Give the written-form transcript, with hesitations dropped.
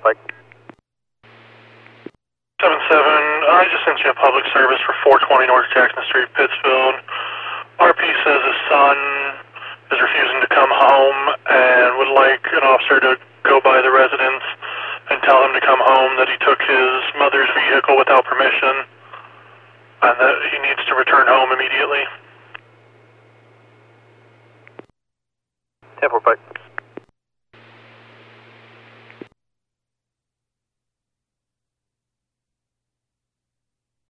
Pike. 7-7, I just sent you a public service for 420 North Jackson Street, Pittsfield. RP says his son is refusing to come home and would like an officer to go by the residence and tell him to come home, that he took his mother's vehicle without permission and that he needs to return home immediately. 10-4 Pike.